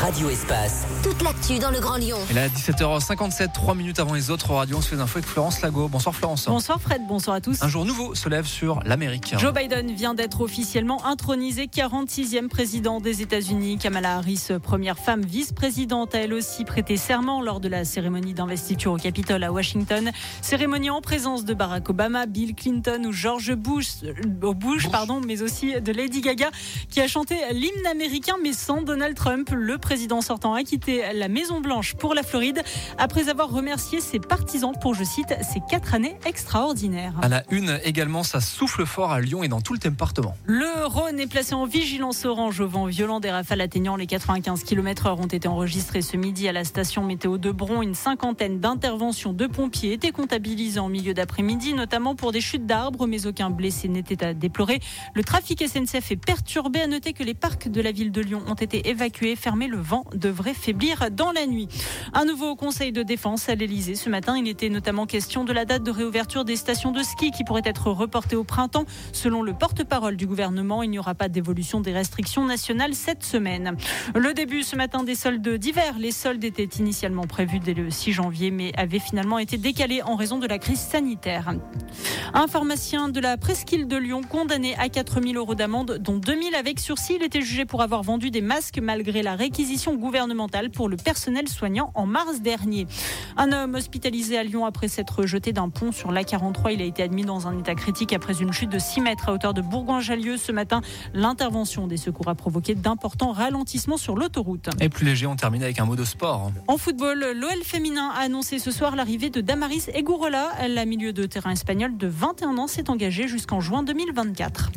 Radio Espace. Toute l'actu dans le Grand Lyon. Et là, 17h57, 3 minutes avant les autres radios, on se fait des infos avec Florence Lago. Bonsoir Florence. Bonsoir Fred, bonsoir à tous. Un jour nouveau se lève sur l'Amérique. Joe Biden vient d'être officiellement intronisé 46e président des États-Unis. Kamala Harris, première femme vice-présidente, a elle aussi prêté serment lors de la cérémonie d'investiture au Capitole à Washington. Cérémonie en présence de Barack Obama, Bill Clinton ou George Bush, mais aussi de Lady Gaga qui a chanté l'hymne américain mais sans Donald Trump. Le président sortant a quitté la Maison-Blanche pour la Floride après avoir remercié ses partisans pour, je cite, ces 4 années extraordinaires. À la une également, ça souffle fort à Lyon et dans tout le département. Le Rhône est placé en vigilance orange au vent violent. Des rafales atteignant les 95 km/h ont été enregistrées ce midi à la station météo de Bron. Une cinquantaine d'interventions de pompiers étaient comptabilisées en milieu d'après-midi, notamment pour des chutes d'arbres, mais aucun blessé n'était à déplorer. Le trafic SNCF est perturbé. À noter que les parcs de la ville de Lyon ont été évacués, fermés. Le vent devrait faiblir dans la nuit. Un nouveau conseil de défense à l'Elysée ce matin. Il était notamment question de la date de réouverture des stations de ski qui pourrait être reportée au printemps. Selon le porte-parole du gouvernement, il n'y aura pas d'évolution des restrictions nationales cette semaine. Le début ce matin des soldes d'hiver. Les soldes étaient initialement prévus dès le 6 janvier, mais avaient finalement été décalés en raison de la crise sanitaire. Un pharmacien de la presqu'île de Lyon condamné à 4 000 € d'amende, dont 2 000 avec sursis. Il était jugé pour avoir vendu des masques malgré la réquisition gouvernementale pour le personnel soignant en mars dernier. Un homme hospitalisé à Lyon après s'être jeté d'un pont sur l'A43. Il a été admis dans un état critique après une chute de 6 mètres à hauteur de Bourgoin-Jallieu ce matin. L'intervention des secours a provoqué d'importants ralentissements sur l'autoroute. Et plus léger, on termine avec un mot de sport. En football, l'OL féminin a annoncé ce soir l'arrivée de Damaris Egurola. La milieu de terrain espagnol de 21 ans s'est engagée jusqu'en juin 2024.